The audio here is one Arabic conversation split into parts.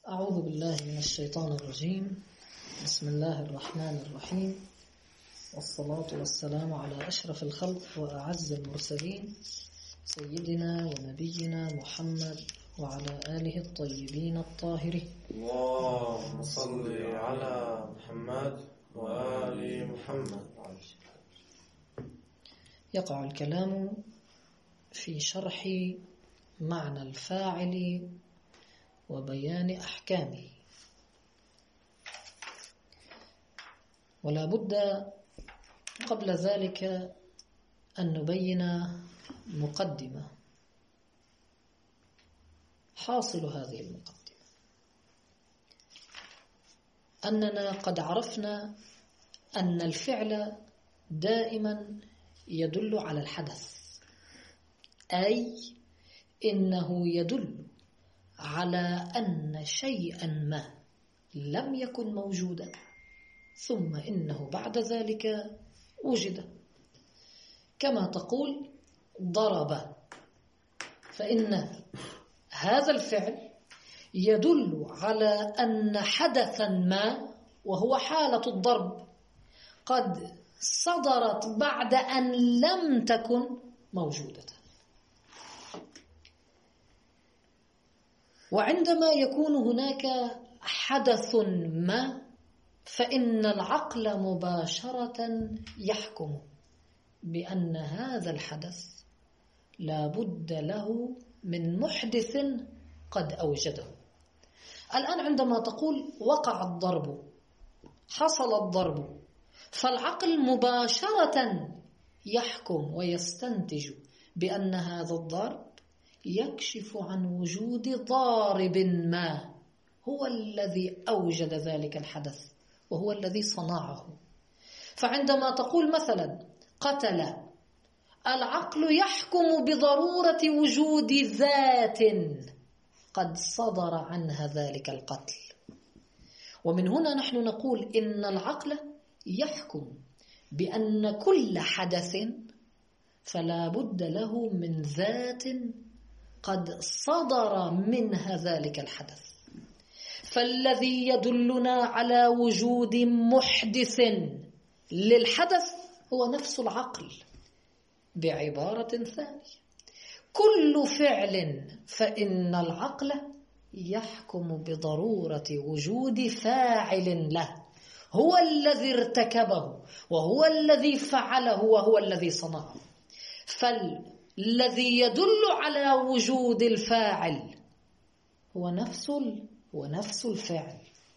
أعوذ بالله من الشيطان الرجيم. بسم الله الرحمن الرحيم، والصلاة والسلام على أشرف الخلق وأعز المرسلين سيدنا ونبينا محمد وعلى آله الطيبين الطاهرين. اللهم صل على محمد وآل محمد. يقع الكلام في شرح معنى الفاعل وبيان أحكامه، ولا بد قبل ذلك أن نبين مقدمة. حاصل هذه المقدمة أننا قد عرفنا أن الفعل دائما يدل على الحدث، أي إنه يدل على أن شيئا ما لم يكن موجودا ثم إنه بعد ذلك وجد. كما تقول ضرب، فإن هذا الفعل يدل على أن حدثا ما وهو حالة الضرب قد صدرت بعد أن لم تكن موجودة. وعندما يكون هناك حدث ما فإن العقل مباشرة يحكم بأن هذا الحدث لا بد له من محدث قد أوجده. الآن عندما تقول وقع الضرب، حصل الضرب، فالعقل مباشرة يحكم ويستنتج بأن هذا الضرب يكشف عن وجود ضارب ما هو الذي أوجد ذلك الحدث وهو الذي صنعه. فعندما تقول مثلا قتل، العقل يحكم بضرورة وجود ذات قد صدر عنها ذلك القتل. ومن هنا نحن نقول إن العقل يحكم بأن كل حدث فلا بد له من ذات قد صدر منها ذلك الحدث. فالذي يدلنا على وجود محدث للحدث هو نفس العقل. بعبارة ثانية، كل فعل فإن العقل يحكم بضرورة وجود فاعل له، هو الذي ارتكبه وهو الذي فعله وهو الذي صنعه. فالذي يدل على وجود الفاعل هو نفس الفعل.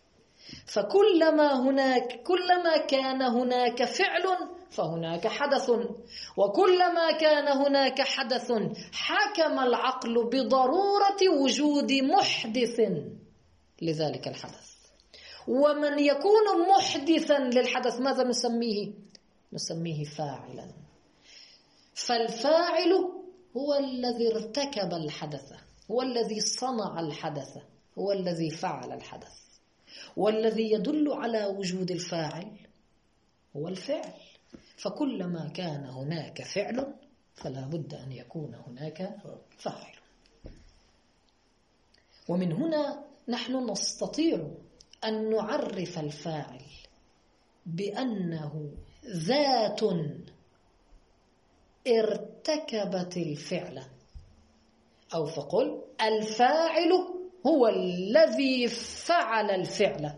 كلما كان هناك فعل فهناك حدث، وكلما كان هناك حدث حكم العقل بضرورة وجود محدث لذلك الحدث. ومن يكون محدثا للحدث ماذا نسميه؟ نسميه فاعلا. فالفاعل هو الذي ارتكب الحدث، هو الذي صنع الحدث، هو الذي فعل الحدث. والذي يدل على وجود الفاعل هو الفعل. فكلما كان هناك فعل فلا بد أن يكون هناك فاعل. ومن هنا نحن نستطيع أن نعرف الفاعل بأنه ذات ارتكبت الفعل، أو فقل الفاعل هو الذي فعل الفعل.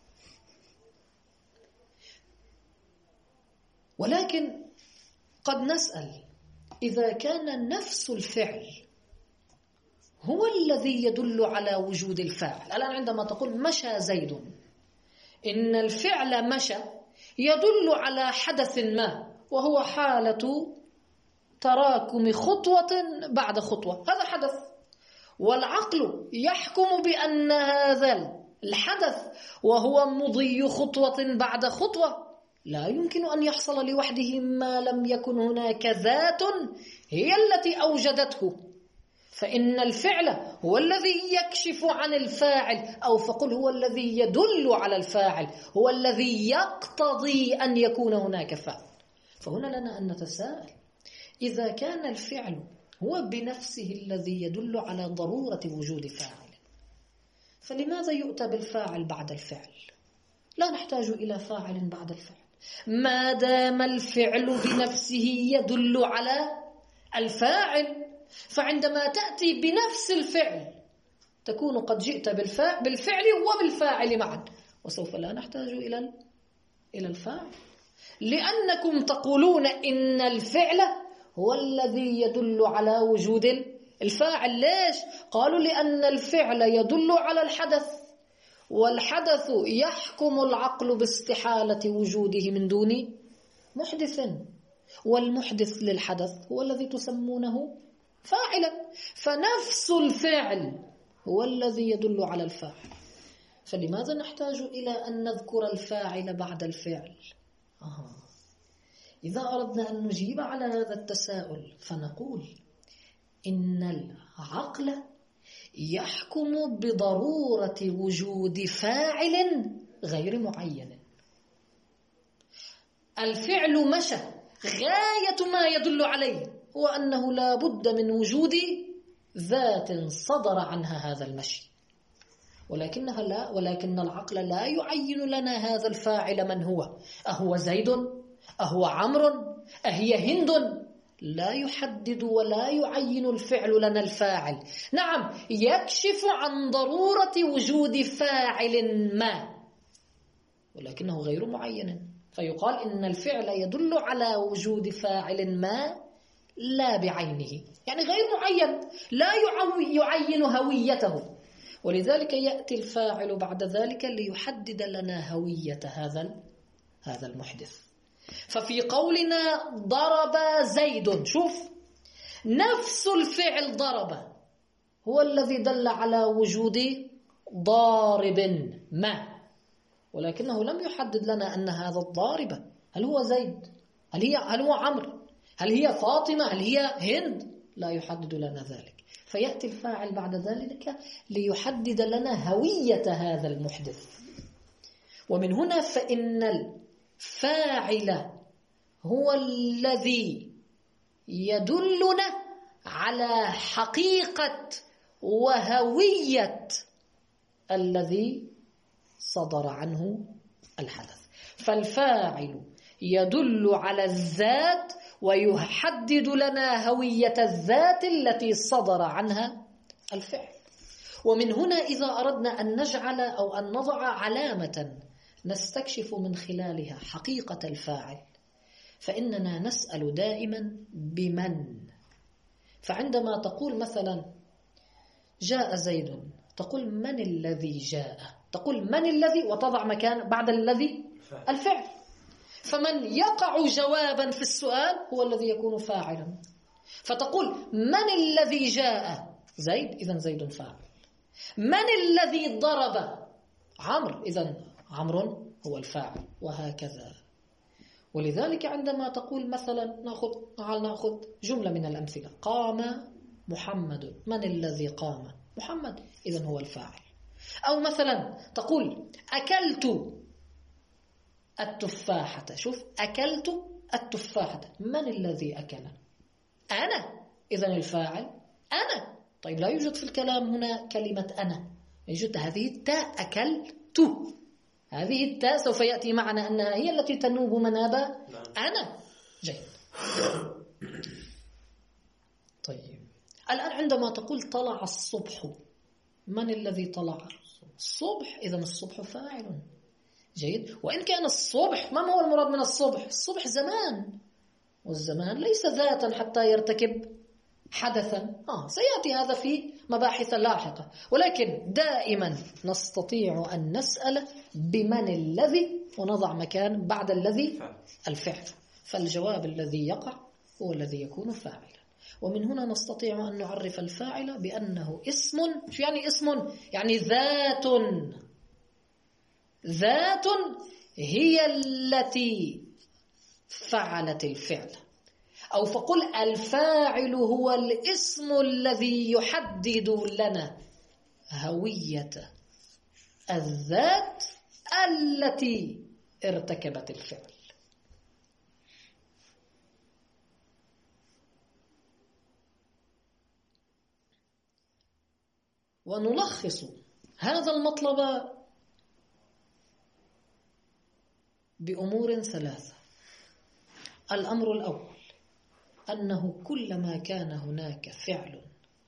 ولكن قد نسأل إذا كان نفس الفعل هو الذي يدل على وجود الفاعل. الآن عندما تقول مشى زيد، إن الفعل مشى يدل على حدث ما وهو حالة تراكم خطوة بعد خطوة، هذا حدث. والعقل يحكم بأن هذا الحدث وهو مضي خطوة بعد خطوة لا يمكن أن يحصل لوحده ما لم يكن هناك ذات هي التي أوجدته. فإن الفعل هو الذي يكشف عن الفاعل، أو فقل هو الذي يدل على الفاعل، هو الذي يقتضي أن يكون هناك فاعل. فهنا لنا أن نتساءل، إذا كان الفعل هو بنفسه الذي يدل على ضرورة وجود فاعل، فلماذا يؤتى بالفاعل بعد الفعل؟ لا نحتاج إلى فاعل بعد الفعل ما دام الفعل بنفسه يدل على الفاعل. فعندما تأتي بنفس الفعل تكون قد جئت بالفعل وبالفاعل معا، وسوف لا نحتاج إلى الفاعل، لأنكم تقولون إن الفعل هو الذي يدل على وجود الفاعل. ليش؟ قالوا لأن الفعل يدل على الحدث، والحدث يحكم العقل باستحالة وجوده من دون محدث، والمحدث للحدث هو الذي تسمونه فاعلا، فنفس الفعل هو الذي يدل على الفاعل. فلماذا نحتاج إلى أن نذكر الفاعل بعد الفعل؟ إذا أردنا أن نجيب على هذا التساؤل فنقول إن العقل يحكم بضرورة وجود فاعل غير معين. الفعل مشى، غاية ما يدل عليه هو أنه لا بد من وجود ذات صدر عنها هذا المشي، ولكن العقل لا يعين لنا هذا الفاعل من هو، أهو زيد؟ أهو عمرو؟ أهي هند؟ لا يحدد ولا يعين الفعل لنا الفاعل. نعم، يكشف عن ضرورة وجود فاعل ما، ولكنه غير معين، فيقال إن الفعل يدل على وجود فاعل ما لا بعينه، يعني غير معين، لا يعين هويته، ولذلك يأتي الفاعل بعد ذلك ليحدد لنا هوية هذا المحدث. ففي قولنا ضرب زيد، شوف، نفس الفعل ضرب هو الذي دل على وجود ضارب ما، ولكنه لم يحدد لنا أن هذا الضارب هل هو زيد، هل هو عمرو، هل هي فاطمة، هل هي هند، لا يحدد لنا ذلك. فيأتي الفاعل بعد ذلك ليحدد لنا هوية هذا المحدث. ومن هنا فإن الفاعل هو الذي يدلنا على حقيقة وهوية الذي صدر عنه الحدث. فالفاعل يدل على الذات ويحدد لنا هوية الذات التي صدر عنها الفعل. ومن هنا إذا أردنا أن نجعل أو أن نضع علامة نستكشف من خلالها حقيقة الفاعل، فإننا نسأل دائما بمن. فعندما تقول مثلا جاء زيد، تقول من الذي جاء، تقول من الذي وتضع مكان بعد الذي الفعل. فمن يقع جوابا في السؤال هو الذي يكون فاعلا. فتقول من الذي جاء زيد، إذن زيد فاعل. من الذي ضرب عمرو، إذن عمرو هو الفاعل، وهكذا. ولذلك عندما تقول مثلا نأخذ جملة من الأمثلة، قام محمد، من الذي قام؟ محمد، إذن هو الفاعل. أو مثلا تقول أكلت التفاحة، شوف، أكلت التفاحة، من الذي أكل؟ أنا، إذن الفاعل أنا. طيب لا يوجد في الكلام هنا كلمة أنا، يوجد هذه التاء أكلت، هذه التاء سوف يأتي معنا أنها هي التي تنوب مناب أنا. جيد. طيب الآن عندما تقول طلع الصبح، من الذي طلع؟ الصبح، إذن الصبح فاعل. جيد. وإن كان الصبح، ما هو المراد من الصبح؟ الصبح زمان، والزمان ليس ذاتا حتى يرتكب حدثا. سيأتي هذا في مباحث لاحقة، ولكن دائما نستطيع أن نسأل بمن الذي ونضع مكان بعد الذي الفعل، فالجواب الذي يقع هو الذي يكون فاعلا. ومن هنا نستطيع أن نعرف الفاعل بأنه اسم. شو يعني اسم؟ يعني ذات هي التي فعلت الفعل. أو فقل الفاعل هو الاسم الذي يحدد لنا هوية الذات التي ارتكبت الفعل. ونلخص هذا المطلب بأمور ثلاثة. الأمر الأول أنه كلما كان هناك فعل،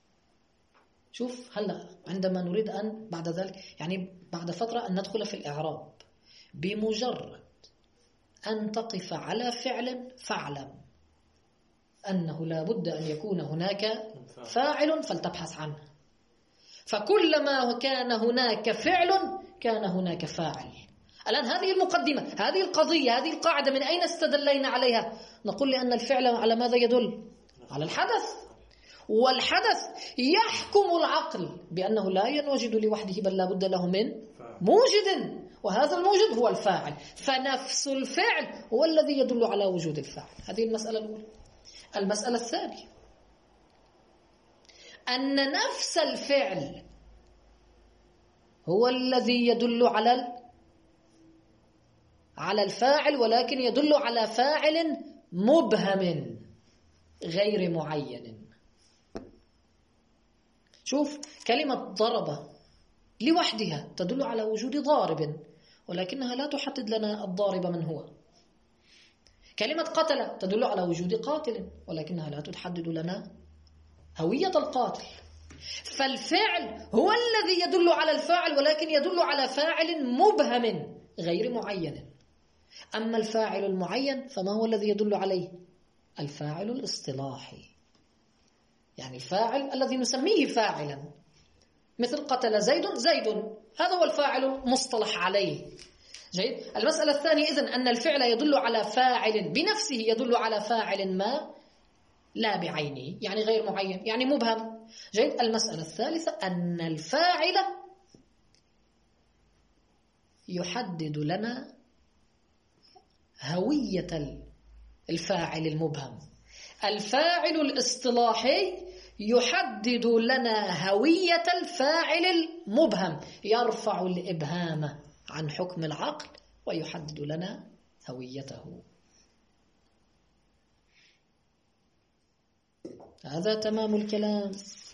شوف هلأ عندما نريد أن بعد ذلك يعني بعد فترة أن ندخل في الإعراب، بمجرد أن تقف على فعل فاعلم أنه لا بد أن يكون هناك فاعل فلتبحث عنه. فكلما كان هناك فعل كان هناك فاعل. الآن هذه المقدمة، هذه القضية، هذه القاعدة من أين استدلينا عليها؟ نقول لأن الفعل على ماذا يدل؟ على الحدث، والحدث يحكم العقل بأنه لا ينوجد لوحده بل لا بد له من موجد، وهذا الموجد هو الفاعل. فنفس الفعل هو الذي يدل على وجود الفاعل. هذه المسألة الأولى. المسألة الثانية أن نفس الفعل هو الذي يدل على الفاعل، ولكن يدل على فاعل مبهم غير معين. شوف كلمة ضرب لوحدها تدل على وجود ضارب، ولكنها لا تحدد لنا الضارب من هو. كلمة قتل تدل على وجود قاتل، ولكنها لا تحدد لنا هوية القاتل. فالفعل هو الذي يدل على الفاعل، ولكن يدل على فاعل مبهم غير معين. أما الفاعل المعين فما هو الذي يدل عليه؟ الفاعل الاصطلاحي، يعني الفاعل الذي نسميه فاعلا، مثل قتل زيد زيد، هذا هو الفاعل المصطلح عليه. جيد. المسألة الثانية إذن أن الفعل يدل على فاعل بنفسه، يدل على فاعل ما لا بعينه، يعني غير معين، يعني مبهم. جيد. المسألة الثالثة أن الفاعل يحدد لنا هوية الفاعل المبهم. الفاعل الاصطلاحي يحدد لنا هوية الفاعل المبهم، يرفع الإبهام عن حكم العقل ويحدد لنا هويته. هذا تمام الكلام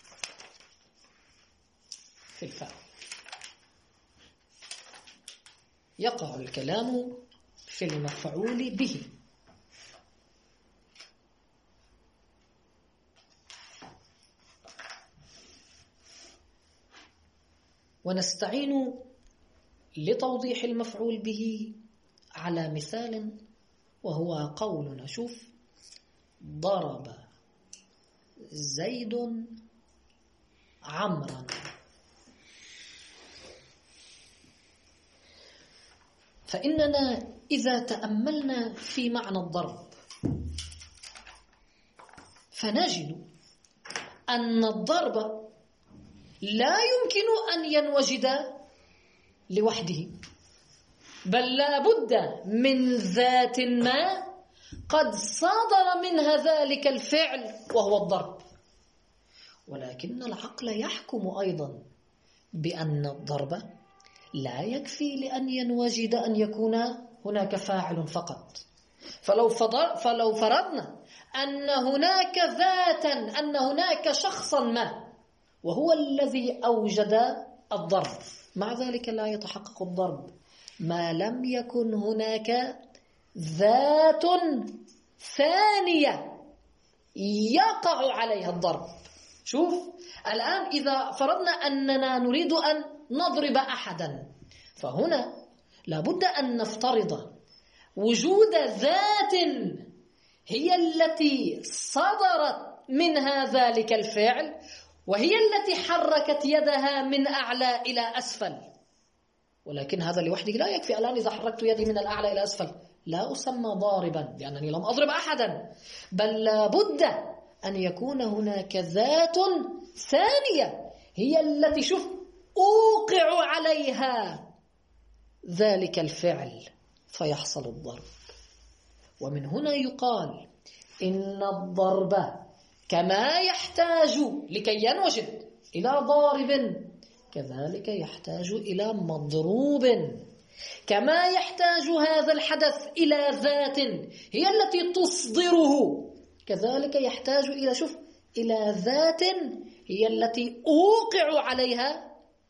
في الفاعل. يقع الكلام في المفعول به. ونستعين لتوضيح المفعول به على مثال، وهو قولنا، شوف، ضرب زيد عمرا. فإننا إذا تأملنا في معنى الضرب فنجد أن الضرب لا يمكن أن ينوجد لوحده، بل لا بد من ذات ما قد صدر منها ذلك الفعل وهو الضرب. ولكن العقل يحكم أيضا بأن الضرب لا يكفي لأن ينوجد أن يكون هناك فاعل فقط. فلو فرضنا أن هناك ذاتا، أن هناك شخصا ما وهو الذي أوجد الضرب، مع ذلك لا يتحقق الضرب ما لم يكن هناك ذات ثانية يقع عليها الضرب. شوف الآن إذا فرضنا أننا نريد أن نضرب أحدا، فهنا لابد أن نفترض وجود ذات هي التي صدرت منها ذلك الفعل، وهي التي حركت يدها من أعلى إلى أسفل. ولكن هذا لوحده لا يكفي. الآن إذا حركت يدي من الأعلى إلى أسفل لا أسمى ضاربا لأنني لم أضرب أحدا، بل لابد أن يكون هناك ذات ثانية هي التي، شوف، أوقع عليها ذلك الفعل فيحصل الضرب. ومن هنا يقال إن الضرب كما يحتاج لكي ينوجد إلى ضارب كذلك يحتاج إلى مضروب. كما يحتاج هذا الحدث إلى ذات هي التي تصدره، كذلك يحتاج إلى، شوف، إلى ذات هي التي أوقع عليها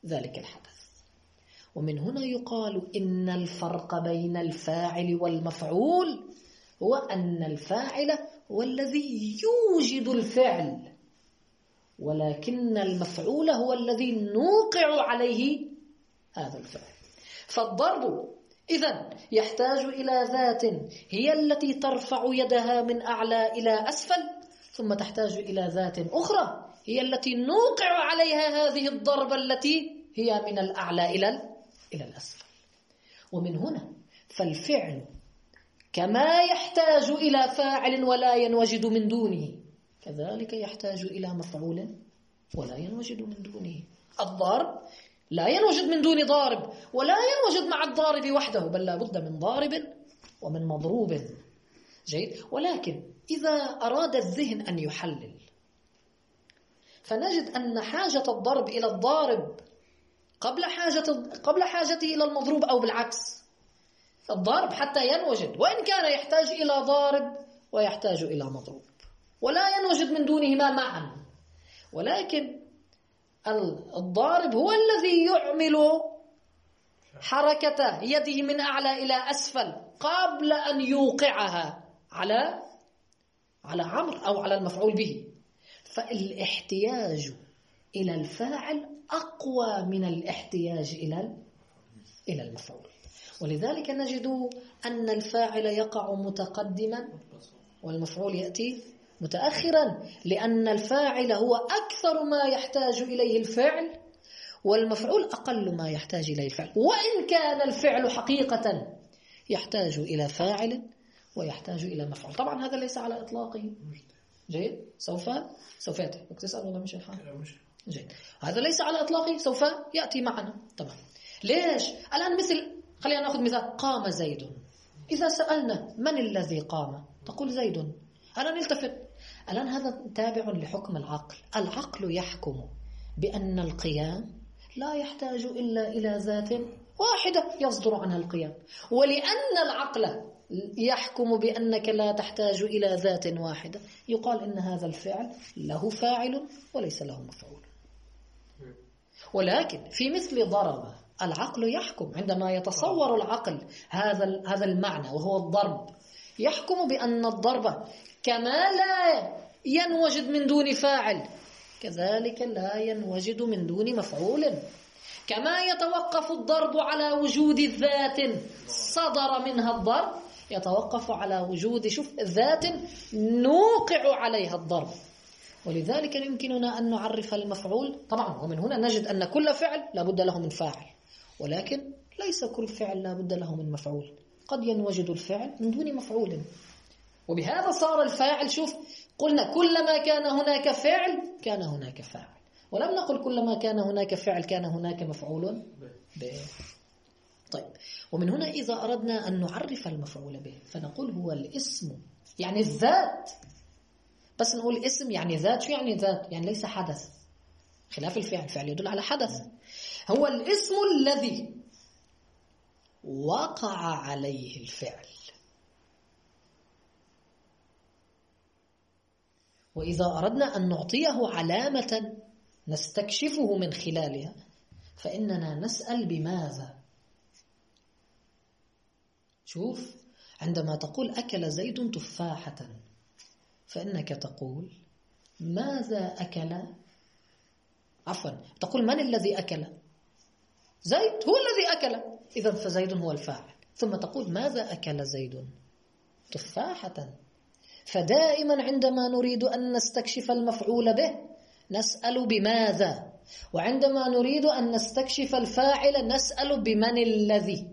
ذلك الحدث. ومن هنا يقال إن الفرق بين الفاعل والمفعول هو أن الفاعل هو الذي يوجد الفعل، ولكن المفعول هو الذي نوقع عليه هذا الفعل. فالضرب إذن يحتاج إلى ذات هي التي ترفع يدها من أعلى إلى أسفل، ثم تحتاج إلى ذات أخرى هي التي نوقع عليها هذه الضربة التي هي من الأعلى إلى الأسفل. ومن هنا فالفعل كما يحتاج إلى فاعل ولا ينوجد من دونه، كذلك يحتاج إلى مفعول ولا ينوجد من دونه. الضرب لا ينوجد من دون ضارب، ولا ينوجد مع الضارب وحده، بل لا بد من ضارب ومن مضروب. جيد. ولكن إذا أراد الذهن أن يحلل فنجد أن حاجة الضرب إلى الضارب قبل حاجته إلى المضروب، أو بالعكس. الضرب حتى ينوجد وإن كان يحتاج إلى ضارب ويحتاج إلى مضروب، ولا ينوجد من دونهما معا. ولكن الضارب هو الذي يعمل حركة يده من أعلى إلى أسفل قبل أن يوقعها على عمرو أو على المفعول به. فالاحتياج إلى الفاعل أقوى من الاحتياج إلى المفعول. ولذلك نجد أن الفاعل يقع متقدما والمفعول يأتي متأخرا، لأن الفاعل هو أكثر ما يحتاج إليه الفعل، والمفعول أقل ما يحتاج إليه الفعل، وإن كان الفعل حقيقة يحتاج إلى فاعل ويحتاج إلى مفعول. طبعا هذا ليس على إطلاقه. جيد. سوف يأتي. تسأل ولا مش الحال؟ جيد. هذا ليس على إطلاقه، سوف يأتي معنا. طبعا ليش؟ الآن خلينا نأخذ مثال. قام زيد. إذا سألنا من الذي قام تقول زيد. الآن نلتفت، الآن هذا تابع لحكم العقل. العقل يحكم بأن القيام لا يحتاج إلا إلى ذات واحدة يصدر عنها القيام، ولأن العقل يحكم بأنك لا تحتاج إلى ذات واحدة يقال إن هذا الفعل له فاعل وليس له مفعول. ولكن في مثل ضرب العقل يحكم، عندما يتصور العقل هذا المعنى وهو الضرب، يحكم بأن الضرب كما لا ينوجد من دون فاعل كذلك لا ينوجد من دون مفعول. كما يتوقف الضرب على وجود ذات صدر منها الضرب، يتوقف على وجود ذات نوقع عليها الضرب. ولذلك يمكننا أن نعرف المفعول طبعا، ومن هنا نجد أن كل فعل لا بد له من فاعل، ولكن ليس كل فعل لا بد له من مفعول. قد ينوجد الفعل من دون مفعول، وبهذا صار الفاعل. قلنا كلما كان هناك فعل كان هناك فاعل، ولم نقل كلما كان هناك فعل كان هناك مفعول به. طيب، ومن هنا إذا أردنا أن نعرف المفعول به فنقول هو الاسم، يعني الذات. بس نقول اسم يعني ذات. شو يعني ذات؟ يعني ليس حدث، خلاف الفعل. الفعل يدل على حدث. هو الاسم الذي وقع عليه الفعل. وإذا أردنا أن نعطيه علامة نستكشفه من خلالها فإننا نسأل بماذا. شوف، عندما تقول أكل زيد تفاحة فإنك تقول ماذا أكل؟ عفوا، تقول من الذي أكل؟ زيد هو الذي أكل، إذن فزيد هو الفاعل. ثم تقول ماذا أكل زيد؟ تفاحة. فدائما عندما نريد أن نستكشف المفعول به نسأل بماذا، وعندما نريد أن نستكشف الفاعل نسأل بمن الذي.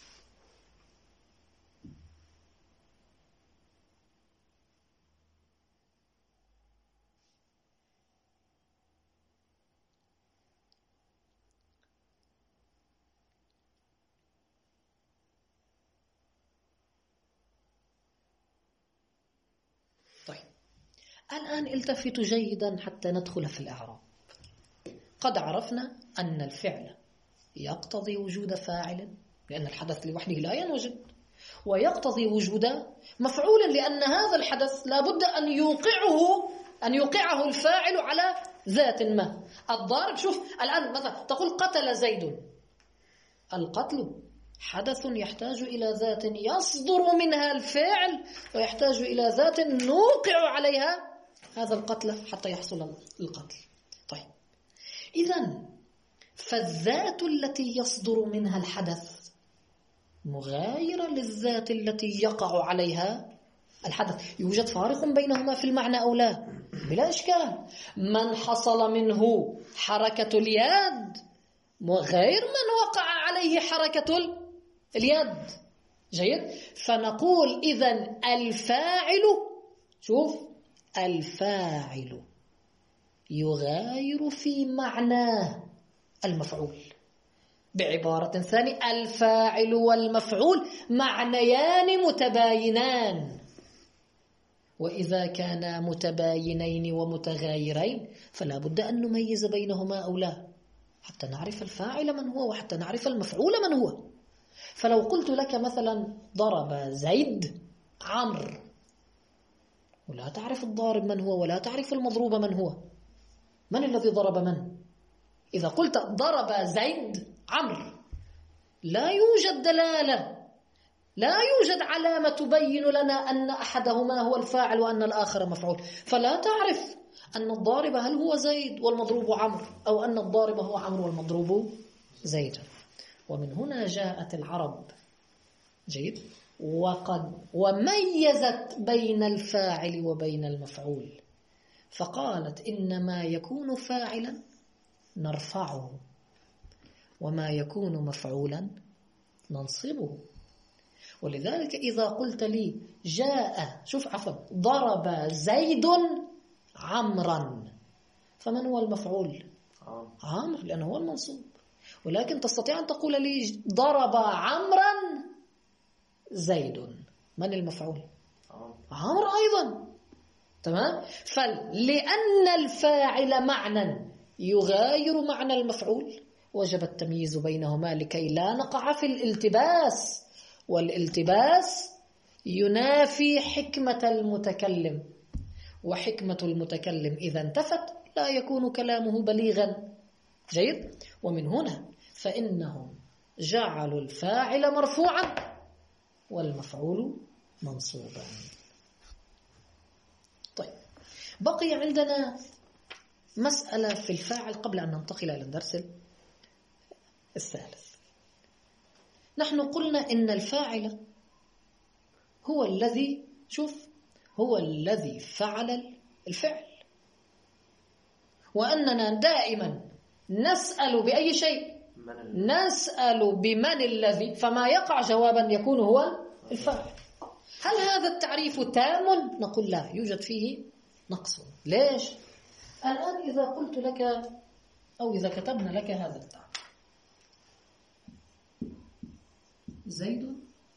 الآن التفتوا جيدا حتى ندخل في الإعراب. قد عرفنا أن الفعل يقتضي وجود فاعل لأن الحدث لوحده لا ينوجد، ويقتضي وجود مفعول لأن هذا الحدث لا بد أن يوقعه الفاعل على ذات ما. الضارب شوف الآن مثلا تقول قتل زيد، القتل حدث يحتاج إلى ذات يصدر منها الفعل، ويحتاج إلى ذات نوقع عليها هذا القتل حتى يحصل القتل. طيب إذن فالذات التي يصدر منها الحدث مغايرة للذات التي يقع عليها الحدث. يوجد فارق بينهما في المعنى أو لا؟ بلا إشكال. من حصل منه حركة اليد غير من وقع عليه حركة اليد. جيد. فنقول إذن الفاعل، شوف الفاعل يغاير في معناه المفعول. بعبارة ثانية الفاعل والمفعول معنيان متباينان، وإذا كانا متباينين ومتغايرين فلا بد أن نميز بينهما أو لا، حتى نعرف الفاعل من هو وحتى نعرف المفعول من هو. فلو قلت لك مثلا ضرب زيد عمرو، ولا تعرف الضارب من هو ولا تعرف المضروب من هو، من الذي ضرب من؟ إذا قلت ضرب زيد عمرو لا يوجد دلالة، لا يوجد علامة تبين لنا أن أحدهما هو الفاعل وأن الآخر مفعول، فلا تعرف أن الضارب هل هو زيد والمضروب عمرو، أو أن الضارب هو عمرو والمضروب زيد. ومن هنا جاءت العرب جيد وميزت بين الفاعل وبين المفعول، فقالت إنما يكون فاعلا نرفعه، وما يكون مفعولا ننصبه. ولذلك إذا قلت لي جاء ضرب زيد عمرا، فمن هو المفعول؟ عمرو، لأنه هو المنصوب. ولكن تستطيع أن تقول لي ضرب عمرا زيد، من المفعول؟ عمرو أيضا. تمام. فلأن الفاعل معنى يغاير معنى المفعول وجب التمييز بينهما لكي لا نقع في الالتباس، والالتباس ينافي حكمة المتكلم، وحكمة المتكلم إذا انتفت لا يكون كلامه بليغا. جيد. ومن هنا فإنهم جعلوا الفاعل مرفوعا والمفعول منصوبا. طيب بقي عندنا مسألة في الفاعل قبل أن ننتقل إلى الدرس الثالث. نحن قلنا إن الفاعل هو الذي هو الذي فعل الفعل، وأننا دائما نسأل بأي شيء؟ نسأل بمن الذي، فما يقع جوابا يكون هو الفاعل. هل هذا التعريف تام؟ نقول لا، يوجد فيه نقص. ليش؟ الآن إذا قلت لك أو إذا كتبنا لك هذا التعريف: زيد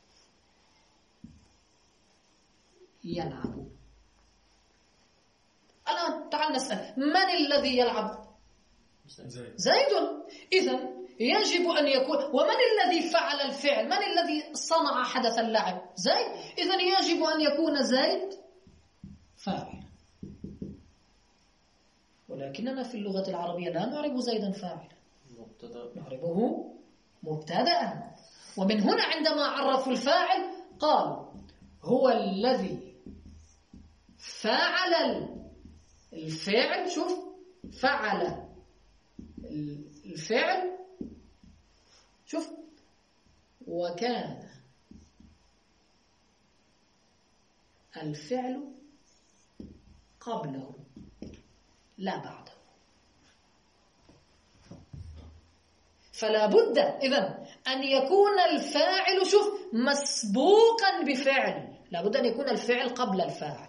يلعب. الآن تعال نسأل من الذي يلعب؟ زيد. إذن يجب أن يكون، ومن الذي فعل الفعل؟ من الذي صنع حدث اللعب؟ زيد. إذن يجب أن يكون زيد فاعل. ولكننا في اللغة العربية لا نعرب زيدا فاعلا، نعربه مبتدأ. ومن هنا عندما عرفوا الفاعل قالوا هو الذي فعل الفعل. فعل الفعل، وكان الفعل قبله لا بعده. فلا بد إذن أن يكون الفاعل مسبوقا بفعل، لا بد أن يكون الفعل قبل الفاعل.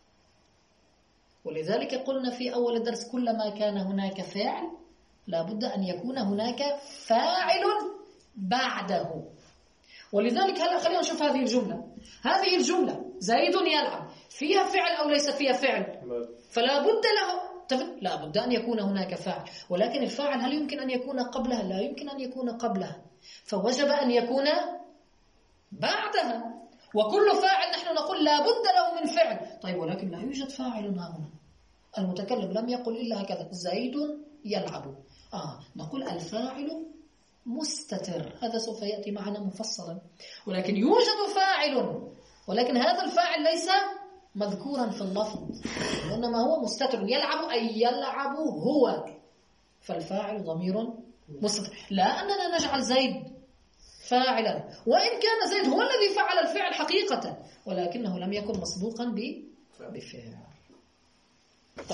ولذلك قلنا في أول الدرس كلما كان هناك فعل لا بد أن يكون هناك فاعل بعده. ولذلك هلا خلينا نشوف هذه الجملة زيد يلعب، فيها فعل أو ليس فيها فعل؟ فلا بد له، لا بد أن يكون هناك فاعل. ولكن الفاعل هل يمكن أن يكون قبلها؟ لا يمكن أن يكون قبلها، فوجب أن يكون بعدها. وكل فاعل نحن نقول لا بد له من فعل. طيب ولكن لا يوجد فاعل هنا، المتكلم لم يقل إلا هكذا زيد يلعب. نقول الفاعل مستتر، هذا سوف يأتي معنا مفصلا. ولكن يوجد فاعل، ولكن هذا الفاعل ليس مذكورا في اللفظ، وإنما هو مستتر. يلعب أي يلعب هو، فالفاعل ضمير مستتر. لا أننا نجعل زيد فاعلا، وإن كان زيد هو الذي فعل الفعل حقيقة، ولكنه لم يكن مسبوقا بفعل. طيب.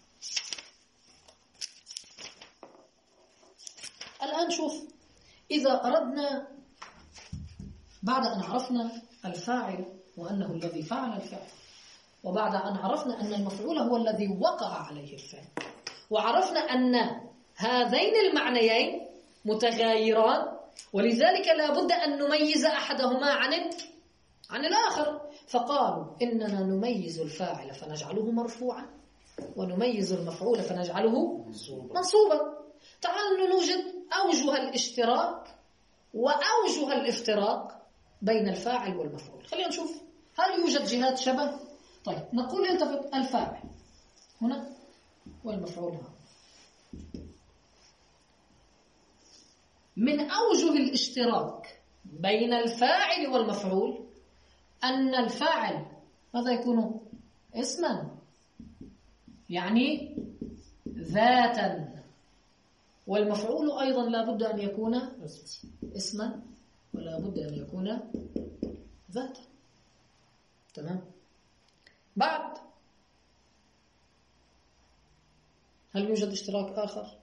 الآن شوف، إذا أردنا بعد أن عرفنا الفاعل وأنه الذي فعل الفعل، وبعد أن عرفنا أن المفعول هو الذي وقع عليه الفعل، وعرفنا أن هذين المعنيين متغايران، ولذلك لا بد أن نميز أحدهما عن الآخر، فقالوا إننا نميز الفاعل فنجعله مرفوعا، ونميز المفعول فنجعله منصوبا. تعالوا نوجد أوجه الاشتراك وأوجه الافتراق بين الفاعل والمفعول. خلينا نشوف هل يوجد جهات شبه. طيب نقول يلتفت الفاعل هنا والمفعول هنا. من أوجه الاشتراك بين الفاعل والمفعول أن الفاعل ماذا يكون؟ اسما، يعني ذاتا، والمفعول أيضا لا بد أن يكون اسما ولا بد أن يكون ذاتا. تمام. بعد هل يوجد اشتراك آخر؟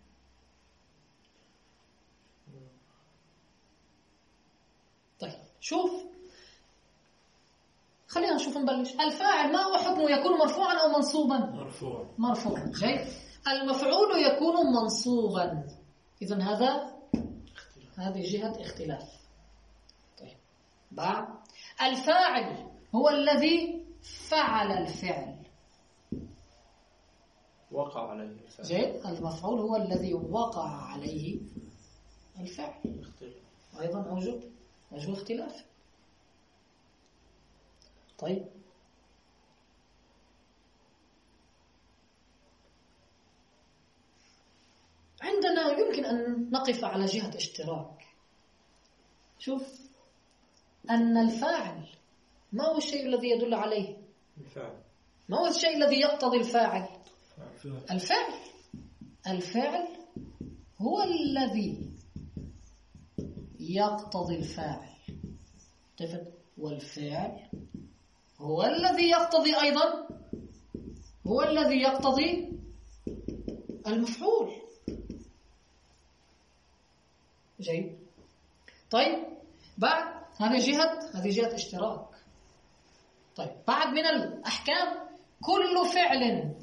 طيب شوف، خلينا نشوف نبلش. الفاعل ما هو حكمه؟ يكون مرفوعا أو منصوبا؟ مرفوعا. جيد. المفعول يكون منصوبا، إذن هذه جهة اختلاف. طيب بعد الفاعل هو الذي فعل الفعل، وقع عليه الفعل. جيد. المفعول هو الذي وقع عليه الفعل، أيضا أوجه اختلاف. طيب عندنا يمكن أن نقف على جهة اشتراك. شوف، أن الفاعل ما هو الشيء الذي يدل عليه؟ الفعل. ما هو الشيء الذي يقتضي الفاعل؟ الفعل هو الذي يقتضي الفاعل، والفعل هو الذي يقتضي أيضا المفعول. جيد. طيب بعد هذه جهة اشتراك. طيب بعد من الأحكام، كل فعل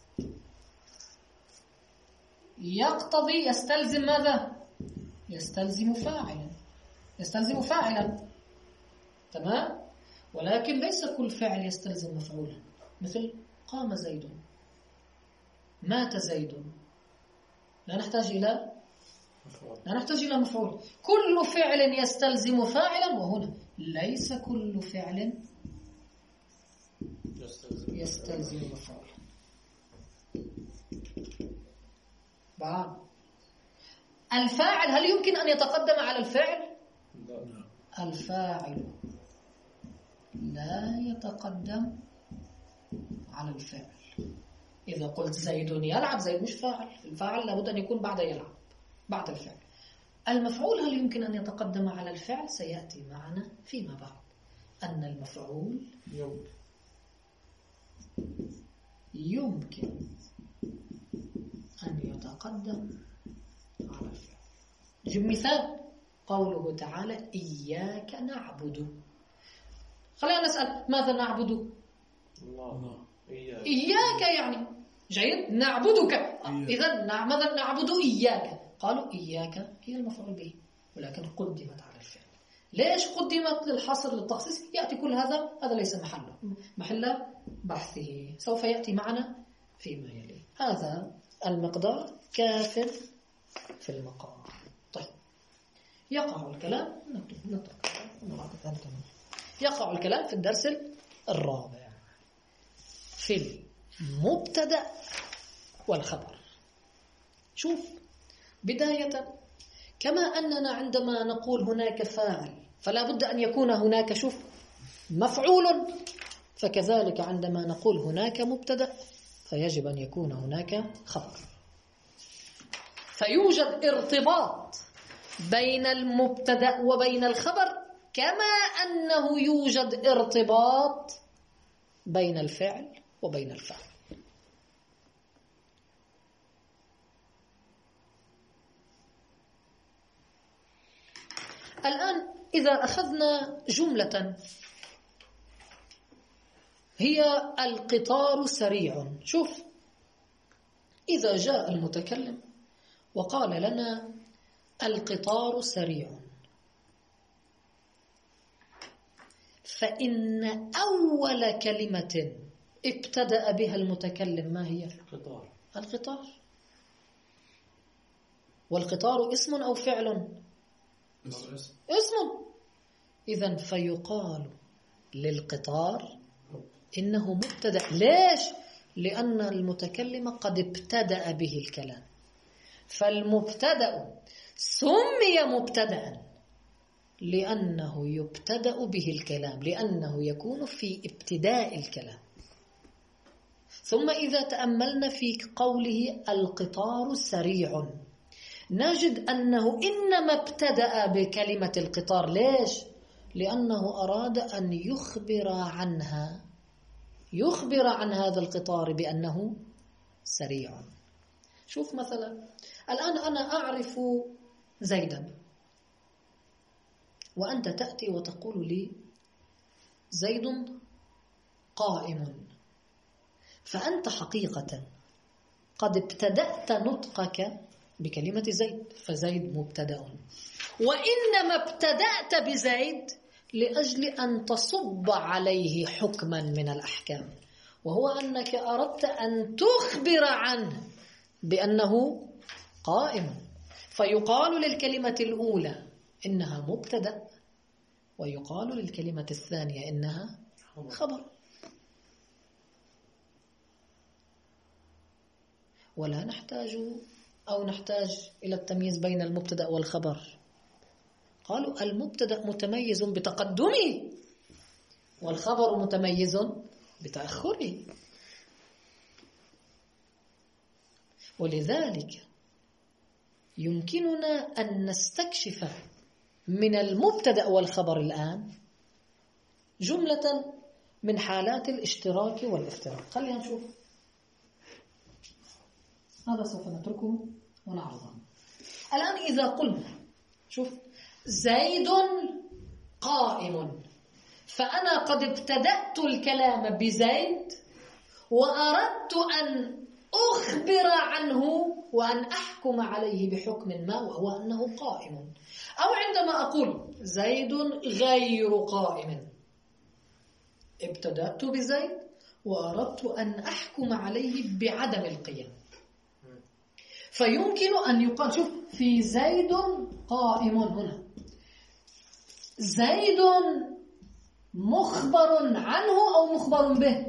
يقتضي يستلزم ماذا؟ يستلزم فاعلا. تمام. ولكن ليس كل فعل يستلزم مفعولا، مثل قام زيد، مات زيد، لا نحتاج إلى مفعول. كل فعل يستلزم فاعلا، وهنا ليس كل فعل يستلزم مفعولا. بعد الفاعل هل يمكن أن يتقدم على الفعل؟ الفاعل لا يتقدم على الفعل. إذا قلت زيد يلعب، زيد مش فاعل، الفاعل لابد أن يكون بعد يلعب، بعد الفعل. المفعول هل يمكن أن يتقدم على الفعل؟ سيأتي معنا فيما بعد أن المفعول يمكن أن يتقدم على الفعل. نجيب مثال، قوله تعالى إياك نعبد. خلينا نسأل، ماذا نعبد؟ الله. إياك يعني جيد، نعبدك. إذن ماذا نعبد؟ إياك. قالوا إياك هي المفعول به، ولكن قدمت على الفعل. ليش قدمت؟ للحصر، للتخصيص. يأتي كل هذا ليس محل بحثه، سوف يأتي معنا فيما يلي. هذا المقدار كاف في المقام. طيب يقع الكلام، يقع الكلام في الدرس الرابع في مبتدأ والخبر. شوف، بداية كما أننا عندما نقول هناك فاعل فلا بد أن يكون هناك شوف مفعول، فكذلك عندما نقول هناك مبتدأ فيجب أن يكون هناك خبر. فيوجد ارتباط بين المبتدأ وبين الخبر، كما أنه يوجد ارتباط بين الفعل وبين الفاعل. الآن إذا أخذنا جملة هي القطار سريع، شوف، إذا جاء المتكلم وقال لنا القطار سريع، فإن أول كلمة ابتدأ بها المتكلم ما هي؟ القطار. والقطار اسم أو فعل؟ اسم. إذن فيقال للقطار إنه مبتدأ. ليش؟ لأن المتكلم قد ابتدأ به الكلام، فالمبتدأ سمي مبتدأ لأنه يبتدأ به الكلام، لأنه يكون في ابتداء الكلام. ثم إذا تأملنا في قوله القطار سريع نجد أنه إنما ابتدأ بكلمة القطار. ليش؟ لأنه أراد أن يخبر عنها، يخبر عن هذا القطار بأنه سريع. شوف مثلا الآن أنا أعرف زيدا، وأنت تأتي وتقول لي زيد قائم، فأنت حقيقة قد ابتدأت نطقك بكلمة زيد، فزيد مبتدأ، وإنما ابتدأت بزيد لأجل أن تصب عليه حكما من الأحكام، وهو أنك أردت أن تخبر عنه بأنه قائم. فيقال للكلمة الأولى إنها مبتدأ، ويقال للكلمة الثانية إنها خبر. ولا نحتاج إلى التمييز بين المبتدأ والخبر. قالوا المبتدأ متميز بتقدمه، والخبر متميز بتأخره. ولذلك يمكننا أن نستكشف من المبتدأ والخبر الآن جملة من حالات الاشتراك والافتراق. خلينا نشوف، هذا سوف نتركه ونعرضه. الآن إذا قلنا شوف زيد قائم، فأنا قد ابتدأت الكلام بزيد وأردت أن أخبر عنه وأن أحكم عليه بحكم ما، وهو أنه قائم. أو عندما أقول زيد غير قائم، ابتدأت بزيد وأردت أن أحكم عليه بعدم القيام. فيمكن أن يقال شوف في زيد قائم هنا زيد مخبر عنه أو مخبر به؟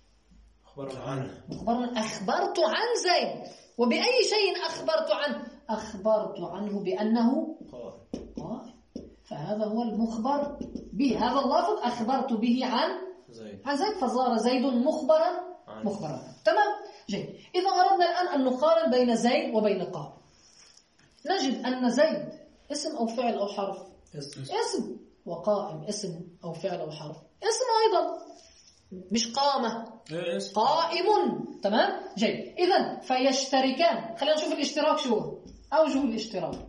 مخبر. أخبرت عن زيد، وبأي شيء أخبرت عنه؟ أخبرت عنه بأنه قائم، فهذا هو المخبر به. هذا اللفظ أخبرت به عن زيد، فصار زيد مخبرا. تمام، جيد. إذا أردنا الآن أن نقارن بين زيد وبين قائم، نجد أن زيد اسم أو فعل أو حرف؟ اسم. وقائم اسم أو فعل أو حرف؟ اسم أيضا، مش قامة، قائم. تمام، جيد. إذن فيشتركان. خلينا نشوف الاشتراك شو هو. أوجه الاشتراك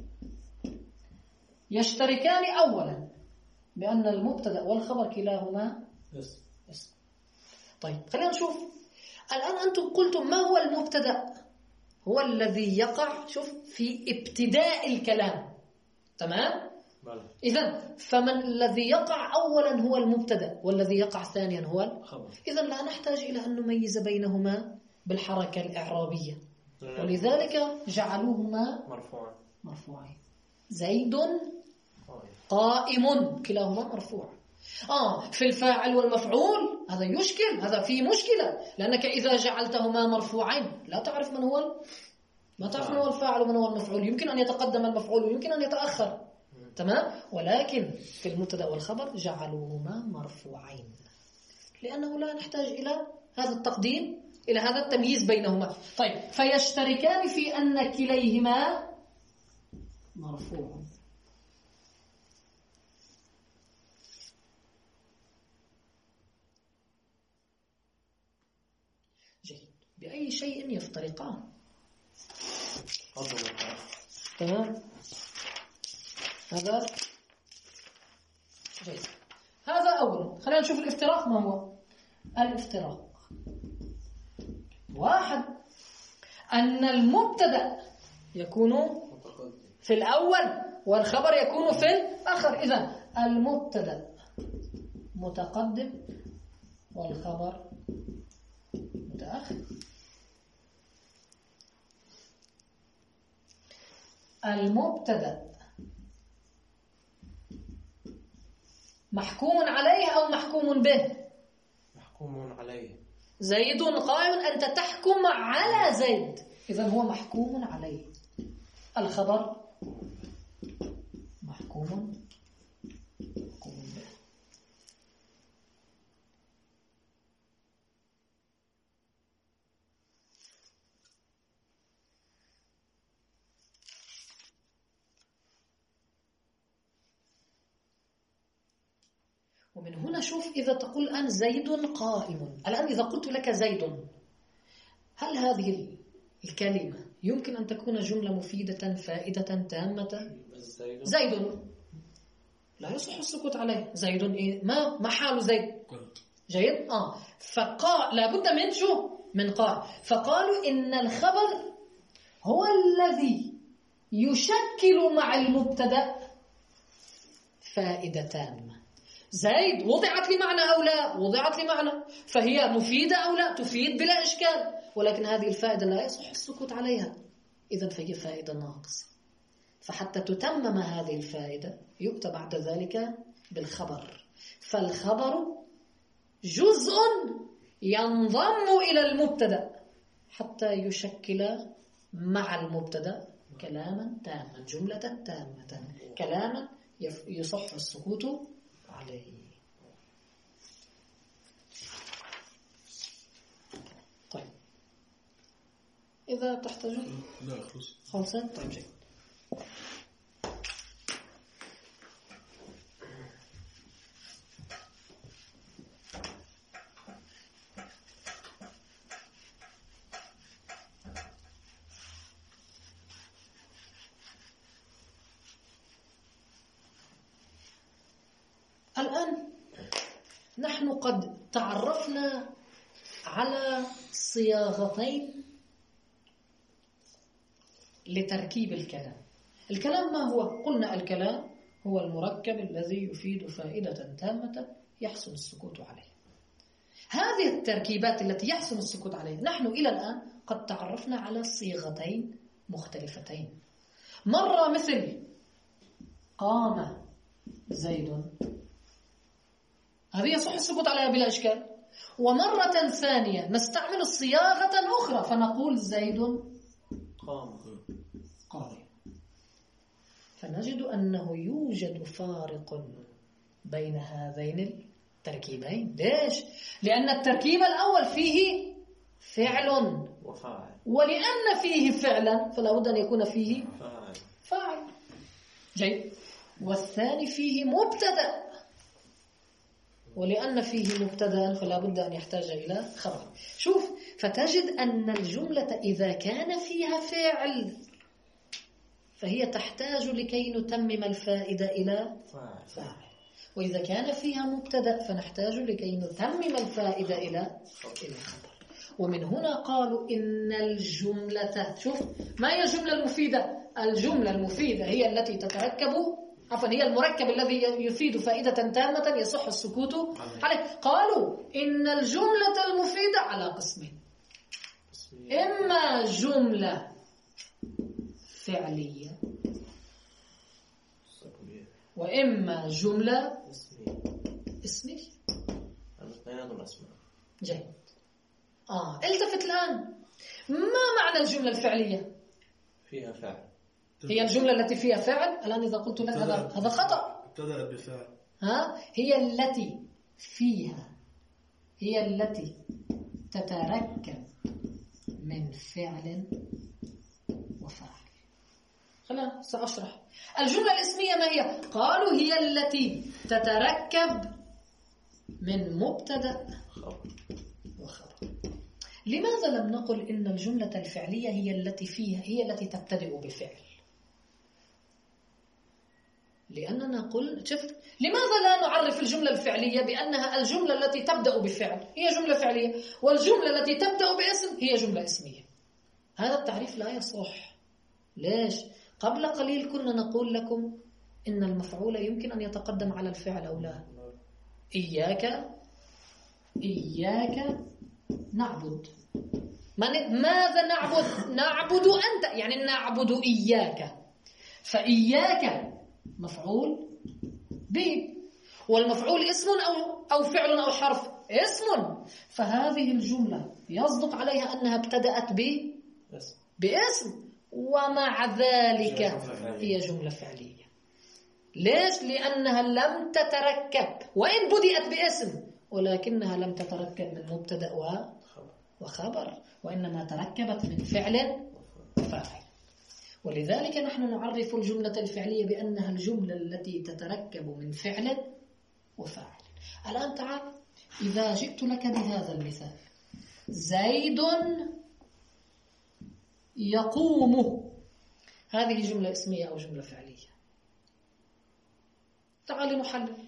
يشتركان أولا بأن المبتدأ والخبر كلاهما اسم. طيب خلينا نشوف الآن. أنتم قلتم ما هو المبتدأ؟ هو الذي يقع شوف في ابتداء الكلام. تمام، إذن فمن الذي يقع أولا هو المبتدأ، والذي يقع ثانيا هو الخبر. إذن لا نحتاج إلى أن نميز بينهما بالحركة الإعرابية، ولذلك جعلوهما مرفوعين. زيد قائم كلاهما مرفوع. في الفاعل والمفعول هذا يشكل، هذا فيه مشكلة، لأنك إذا جعلتهما مرفوعين لا تعرف من هو الفاعل ومن هو المفعول. يمكن أن يتقدم المفعول ويمكن أن يتأخر، تمام؟ ولكن في المبتدأ والخبر جعلوهما مرفوعين لأنه لا نحتاج إلى هذا التقديم، إلى هذا التمييز بينهما. طيب، فيشتركان في أن كليهما مرفوع. جيد. بأي شيء يفترقان؟ تمام، هذا جيد. هذا أول. خلينا نشوف الافتراق. ما هو الافتراق؟ واحد، أن المبتدأ يكون في الأول والخبر يكون في الآخر. إذن المبتدأ متقدم والخبر متأخر. المبتدأ محكوم عليه أو محكوم به؟ محكوم عليه. زيد قائم، أنت تحكم على زيد، إذن هو محكوم عليه. الخبر محكوم به. ومن هنا شوف، إذا تقول الآن زيد قائم، الآن إذا قلت لك زيد، هل هذه الكلمة يمكن أن تكون جملة مفيدة فائدة تامة؟ زيد لا يصح السكوت عليه. زيد إيه؟ ما حال زيد؟ جيد. لابد من من قال. فقالوا إن الخبر هو الذي يشكل مع المبتدأ فائدة تامة. زيد وضعت لمعنى أو لا وضعت لمعنى، فهي مفيدة أو لا تفيد بلا إشكال، ولكن هذه الفائدة لا يصح السكوت عليها، إذن فهي فائدة ناقصة. فحتى تتمم هذه الفائدة يؤتى بعد ذلك بالخبر. فالخبر جزء ينضم إلى المبتدأ حتى يشكل مع المبتدأ كلاما تاما، جملة تامة، كلاما يصح السكوت عليه. طيب، إذا تحتاجون لا خمسة. طيب، جيد. الآن نحن قد تعرفنا على صياغتين لتركيب الكلام. الكلام ما هو؟ قلنا الكلام هو المركب الذي يفيد فائدة تامة يحسن السكوت عليه. هذه التركيبات التي يحسن السكوت عليها نحن إلى الآن قد تعرفنا على صيغتين مختلفتين. مرة مثل قام زيد، هذه يصح السكوت عليها بلا إشكال. ومرة ثانية نستعمل صياغة أخرى فنقول زيد قام. فنجد أنه يوجد فارق بين هذين التركيبين. ليش؟ لأن التركيب الأول فيه فعل وفاعل، ولأن فيه فعلا فلا بد أن يكون فيه فاعل. جيد. والثاني فيه مبتدأ، ولأن فيه مبتدأ فلا بد أن يحتاج إلى خبر. شوف، فتجد أن الجملة إذا كان فيها فعل فهي تحتاج لكي نتمم الفائدة إلى فاعل، وإذا كان فيها مبتدأ فنحتاج لكي نتمم الفائدة إلى خبر. ومن هنا قالوا إن الجملة، شوف، ما هي الجملة المفيدة؟ الجملة المفيدة هي التي تتركب، هي المركب الذي يفيد فائدة تامة يصح السكوت عليه. قالوا إن الجملة المفيدة على قسمين: إما جملة فعلية وإما جملة اسمية. الاثنين أسماء. جيد. التفت الآن، ما معنى الجملة الفعلية؟ فيها فعل. هي الجملة التي فيها فعل. الآن إذا قلت لك هذا خطأ. ابتدأ بفعل. هي التي فيها، هي التي تتركب من فعل وفاعل. خلينا سأشرح. الجملة الاسمية ما هي؟ قالوا هي التي تتركب من مبتدأ وخبر. لماذا لم نقل إن الجملة الفعلية هي التي تبتدئ بفعل؟ لأننا شفت لماذا لا نعرف الجملة الفعلية بأنها الجملة التي تبدأ بفعل هي جملة فعلية، والجملة التي تبدأ باسم هي جملة اسمية؟ هذا التعريف لا يصح. ليش؟ قبل قليل كنا نقول لكم إن المفعول يمكن أن يتقدم على الفعل أو لا. إياك نعبد. ماذا نعبد؟ نعبد أنت، يعني نعبد إياك. فإياك مفعول به، والمفعول اسم أو فعل أو حرف؟ اسم. فهذه الجملة يصدق عليها أنها ابتدأت باسم، ومع ذلك هي جملة فعلية. ليش؟ لأنها لم تتركب، وإن بدأت باسم ولكنها لم تتركب من مبتدأ وخبر، وإنما تركبت من فعل وفاعل. ولذلك نحن نعرف الجملة الفعلية بأنها الجملة التي تتركب من فعل وفاعل. الآن تعال، إذا جئت لك بهذا المثال: زيد يقوم، هذه جملة اسمية أو جملة فعلية؟ تعال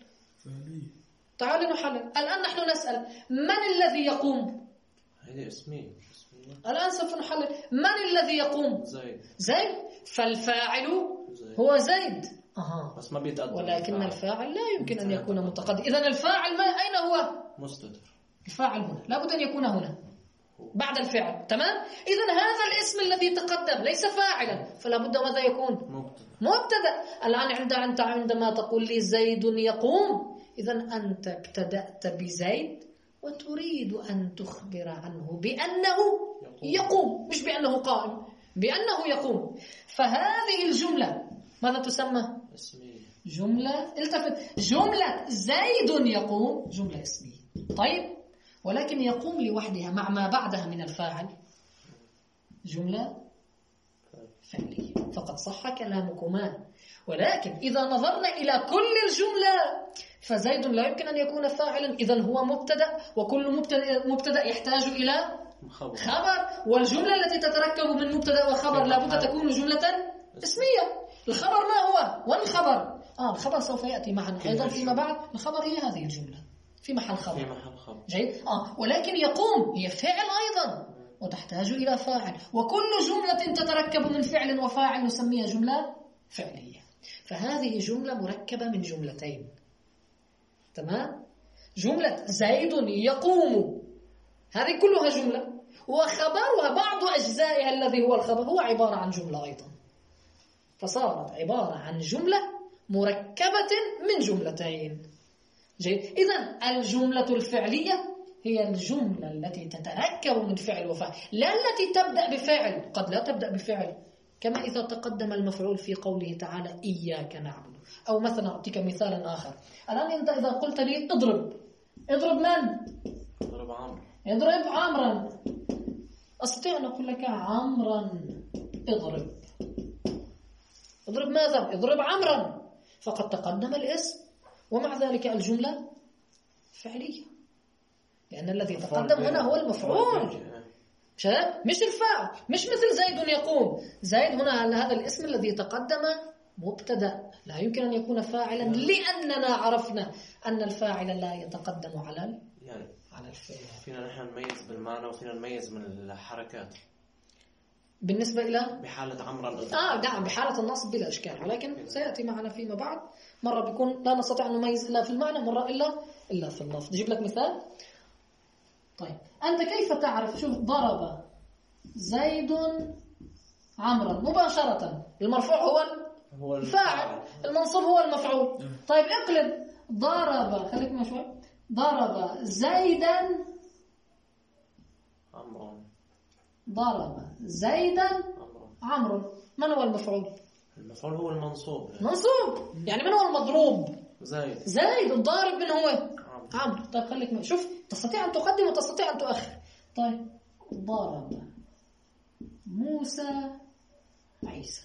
نحلل. الآن نحن نسأل: من الذي يقوم؟ هذه اسمية. الآن سوف نحلل. من الذي يقوم؟ زيد. فالفاعل هو زيد. بس ما بيتقدم، ولكن الفاعل لا يمكن أن يكون متقدم. إذن الفاعل أين هو؟ مستتر. الفاعل هنا، لابد أن يكون هنا بعد الفعل. تمام؟ إذن هذا الاسم الذي تقدم ليس فاعلا، فلا بد ماذا يكون؟ مبتدأ. الآن أنت عندما تقول لي زيد يقوم، إذن أنت ابتدأت بزيد وتريد أن تخبر عنه بأنه يقوم، مش بأنه قائم، بأنه يقوم. فهذه الجملة ماذا تسمى؟ اسمية. جملة زيد يقوم جملة اسمية. طيب، ولكن يقوم لوحدها مع ما بعدها من الفاعل جملة فعلية. فقد صح كلامكما. ولكن إذا نظرنا إلى كل الجملة فزيد لا يمكن أن يكون فاعلا، إذن هو مبتدأ، وكل مبتدأ يحتاج إلى خبر، والجملة التي تتركب من مبتدأ وخبر لابد تكون جملة اسمية. الخبر ما هو؟ والخبر الخبر سوف يأتي معنا أيضا فيما بعد. الخبر هي هذه الجملة في محل خبر. جيد. ولكن يقوم هي فعل أيضا وتحتاج إلى فاعل، وكل جملة تتركب من فعل وفاعل نسميها جملة فعلية. فهذه جملة مركبة من جملتين. تمام؟ جملة زيد يقوم هذه كلها جملة، وخبرها بعض أجزائها الذي هو الخبر هو عبارة عن جملة أيضا، فصارت عبارة عن جملة مركبة من جملتين. جيد. إذن الجملة الفعلية هي الجملة التي تتركب من فعل وفاعل، لا التي تبدأ بفعل. قد لا تبدأ بفعل، كما إذا تقدم المفعول في قوله تعالى إياك نعبد. أو مثلا أعطيك مثالا آخر. الآن أنت إذا قلت لي اضرب من؟ اضرب عمرا. أستطيع أن أقول لك عمرا اضرب. اضرب ماذا؟ اضرب عمرا. فقد تقدم الاسم ومع ذلك الجملة فعلية، لأن الذي تقدم هنا هو المفعول مش الفاعل. مش مثل زيد يقوم. زيد هنا هذا الاسم الذي تقدم مبتدأ، لا يمكن أن يكون فاعلا، لأننا عرفنا أن الفاعل لا يتقدم على الفعل. فينا نحن نميز بالمعنى وفينا نميز من الحركات بالنسبة إلى بحالة عمرا. نعم، بحالة النصب بلا إشكال، ولكن سيأتي معنا فيما بعد. مرة بيكون لا نستطيع أن نميز إلا في المعنى، مرة إلا في اللفظ. نجيب لك مثال. طيب، أنت كيف تعرف؟ شوف، ضرب زيد عمرا مباشرة، المرفوع هو هو الفاعل، المنصوب هو المفعول. طيب اقلب، ضرب، خليك ما شوي، ضرب زيدا عمرو. ضرب زيدا عمرو. من هو المفعول؟ المفعول هو المنصوب. منصوب. يعني من هو المضروب؟ زيد. زيد. الضارب من هو؟ عمرو. طيب خليك ما شوف، تستطيع أن تقدم وتستطيع أن تؤخر. طيب ضرب موسى عيسى.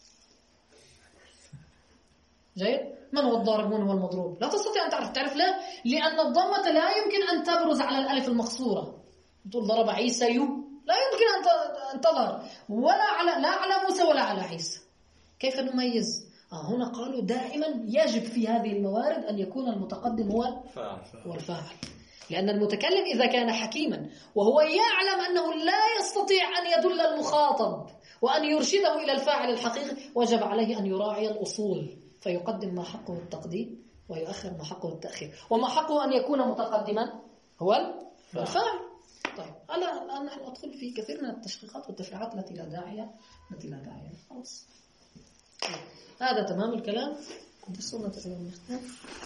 جيد. من هو الضارب ومن هو المضروب؟ لا تستطيع أن تعرف لا، لأن الضمة لا يمكن أن تبرز على الألف المقصورة. تقول ضرب عيسى لا يمكن أن تظهر لا على موسى ولا على عيسى. كيف نميز؟ هنا قالوا دائما يجب في هذه الموارد أن يكون المتقدم هو الفاعل، لأن المتكلم إذا كان حكيما وهو يعلم أنه لا يستطيع أن يدل المخاطب وأن يرشده إلى الفاعل الحقيقي، وجب عليه أن يراعي الأصول، فيقدم ما حقه التقديم ويؤخر ما حقه التأخير، وما حقه أن يكون متقدما هو الفاعل. طيب الآن نحن ندخل في كثير من التشقيقات والتفريعات التي لا داعي خلاص. هذا تمام الكلام. بسنة المختار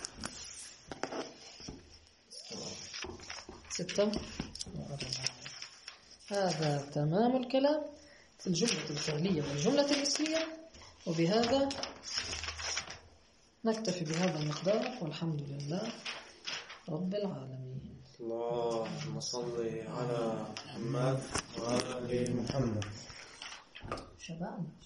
6. هذا تمام الكلام في الجملة الفعلية والجملة الاسمية. وبهذا نكتفي بهذا المقدار، والحمد لله رب العالمين. اللهم صل على محمد وعلى آل محمد. شبعنا.